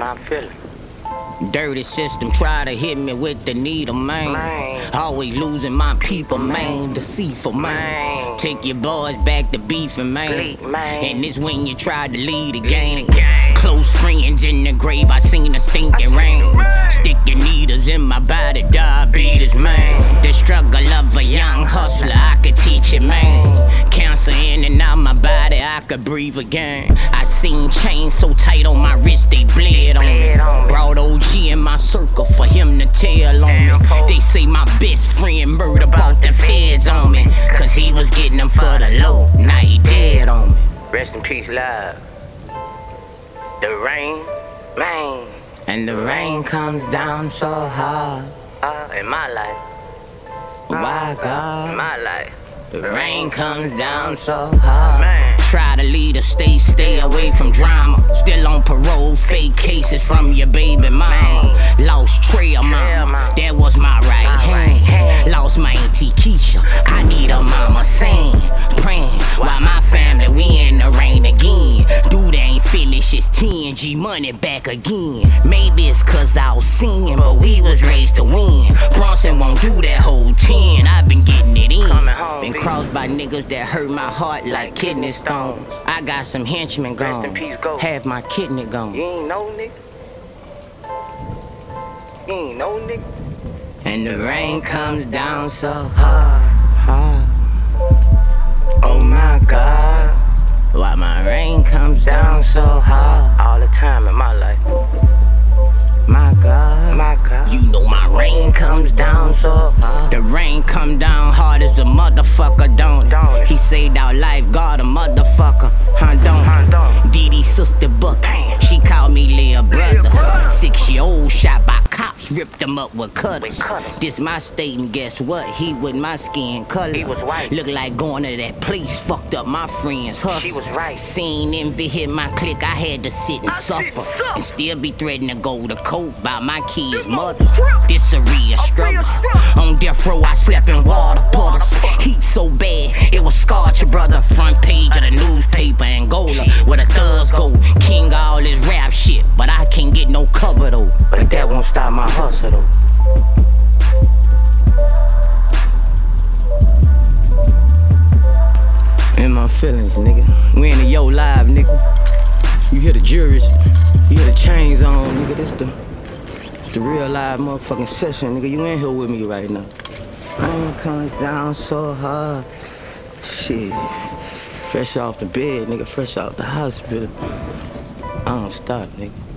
my feeling. Dirty system try to hit me with the needle, man. Always losing my people, man. Deceitful, man. Take your boys back to beefing, man. And this when you try to lead the game. Close friends in the grave, I seen a stinking rain. Sticking needles in my body, diabetes, man. The struggle of a young hustler, I could teach it, man. Cancer in and out my body, I could breathe again. I seen chains so tight on my wrist, they bled on me. Brought OG in my circle for him to tell on me. They say my best friend murder brought the feds on me. Cause he was getting them for the low, now he dead on me. Rest in peace, love. The rain, man. And the rain comes down so hard. In my life. Why, God? In my life. The rain comes down so hard. Man. Try to lead a stay away from drama. Still on parole, fake cases from your baby mama. Lost trail mama, that was my right hand. Lost my auntie Keisha, I need a mama sing. Praying while my family, we in the rain again. Dude ain't finished his 10G money back again. Maybe it's cause I was singing, but we was raised to win. Bronson won't do that whole 10, I've been getting it in. Been crossed by niggas that hurt my heart like kidney stones. I got some henchmen gone. Rest in peace, go. Have my kidney gone. You ain't no nigga. You ain't no nigga. And the rain comes down so hard, hard. Oh my God. Why my rain comes down so hard all the time in my life. My God, my God. You know my rain comes down so hard. The rain come down hard as a motherfucker, don't it? He saved our life, God a motherfucker, don't Dee Dee sister Buck, she called me little brother. 6-year-old shot by cops, ripped him up with cutters. This my state and guess what? He with my skin color. He was white. Look like going to that place, fucked up my friend's hustle. She was right. Seen envy hit my clique, I had to sit and suffer. And still be threatening to go to court by my kid's mother. This a real struggle. On death row, I slept in water puddles. Heat so bad, it was scarred your brother. Front page of the newspaper, Angola, where the thugs go. King of all this rap shit, but I can't get no cover though. But that won't stop my hustle though. In my feelings, nigga. We in the Yo Live, nigga. You hear the juries, you hear the chains on, nigga. This the real live motherfucking session, nigga. You in here with me right now. Rain comes down so hard. Shit. Fresh off the bed, nigga. Fresh off the hospital. I don't stop, nigga.